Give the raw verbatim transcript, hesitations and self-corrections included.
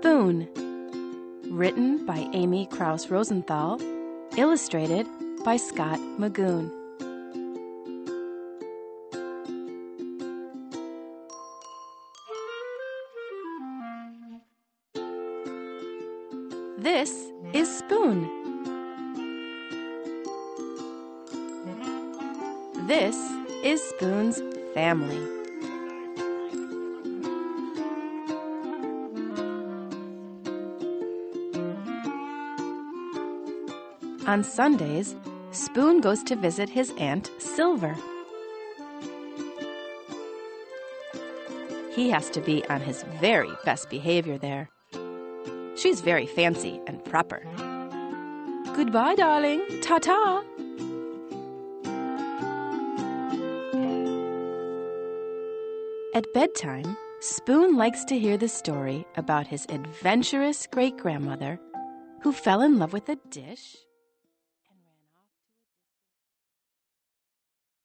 Spoon. Written by Amy Krauss Rosenthal. Illustrated by Scott Magoon. This is Spoon. This is Spoon's family. On Sundays, Spoon goes to visit his Aunt Silver. He has to be on his very best behavior there. She's very fancy and proper. Goodbye, darling. Ta-ta. At bedtime, Spoon likes to hear the story about his adventurous great-grandmother who fell in love with a dish